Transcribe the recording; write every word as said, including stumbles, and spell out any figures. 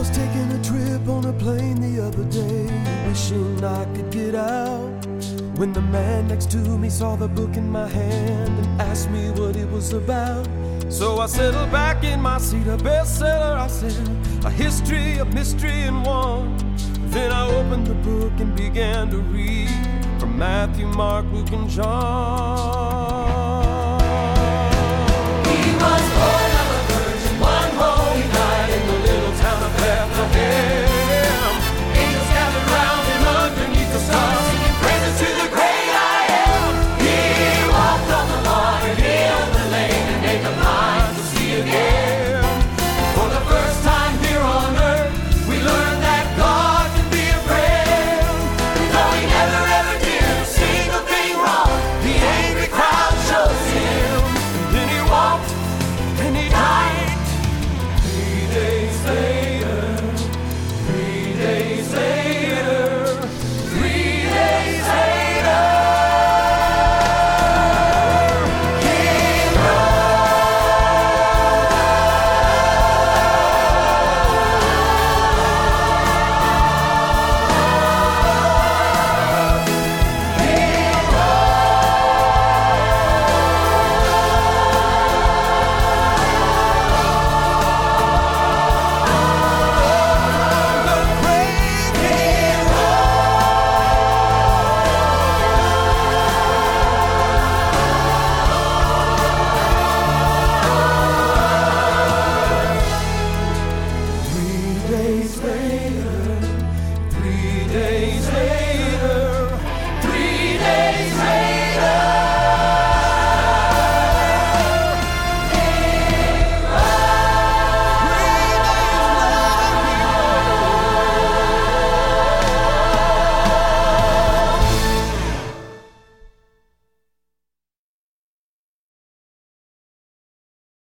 was taking a trip on a plane the other day, wishing I could get out, when the man next to me saw the book in my hand and asked me what it was about. So I settled back in my seat, a bestseller, I said, a history of mystery in one. Then I opened the book and began to read from Matthew, Mark, Luke, and John.